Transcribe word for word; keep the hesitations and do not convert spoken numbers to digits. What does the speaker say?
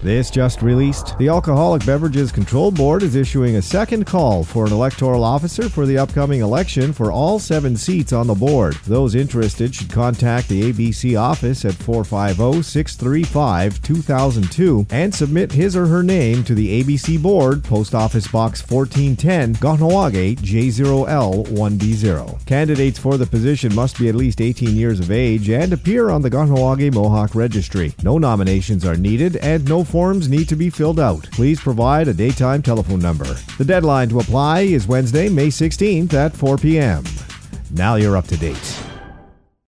This just released. The Alcoholic Beverages Control Board is issuing a second call for an electoral officer for the upcoming election for all seven seats on the board. Those interested should contact the A B C office at four five zero, six three five, two thousand two and submit his or her name to the A B C board, Post Office Box fourteen ten, Kahnawake, J zero L one D zero. Candidates for the position must be at least eighteen years of age and appear on the Kahnawake Mohawk Registry. No nominations are needed and no forms need to be filled out. Please provide a daytime telephone number. The deadline to apply is Wednesday, May sixteenth at four p.m. Now you're up to date.